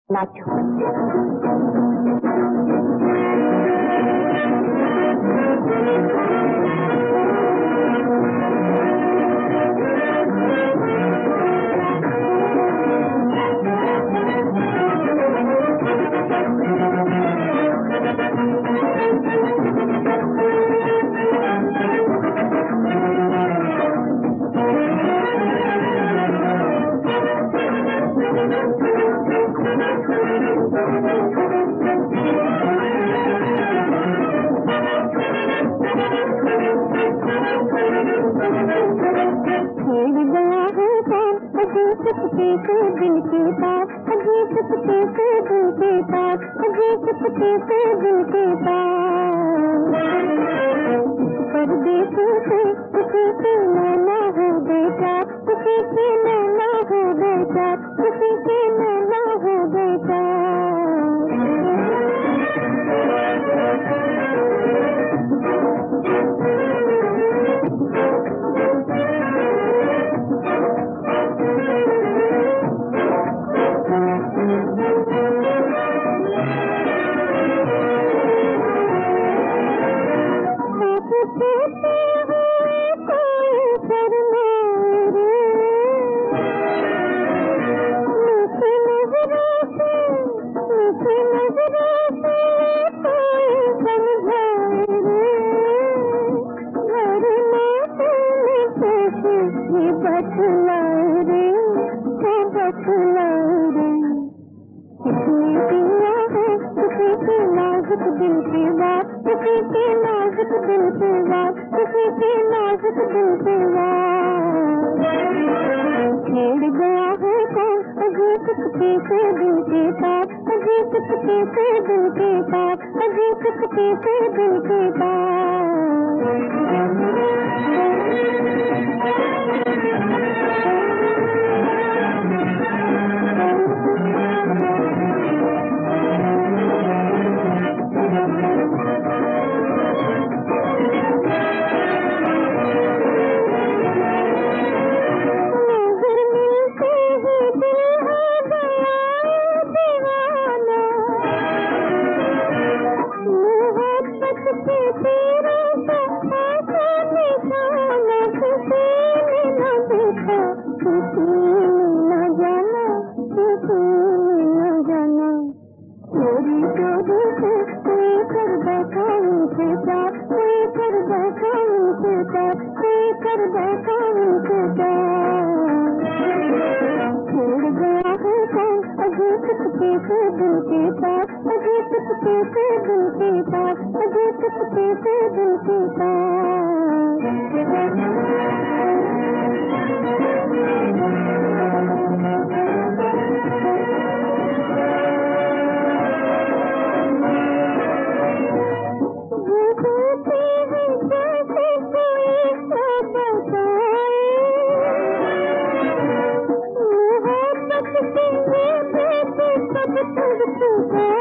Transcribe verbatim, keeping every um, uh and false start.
नाचो। चुपके से दिल के पास, अजी चुपके से दिल के पास, अजी चुपके से दिल के पास। परदेसी से किसी के नैना हो बेटा, किसी के नैना हो बेटा, किसी के नैना हो बेटा। दिल की बात, किसी के नाजुक दिल की बात, किसी के नाजुक दिल की बात। छेड़ गया है कौन अजी चुपके से दिल के पास, अजी चुपके से दिल के पास, अजी चुपके से दिल के पास। दिल के पास, अजी चुपके से दिल के पास, अजी चुपके से दिल के पास। Thank you.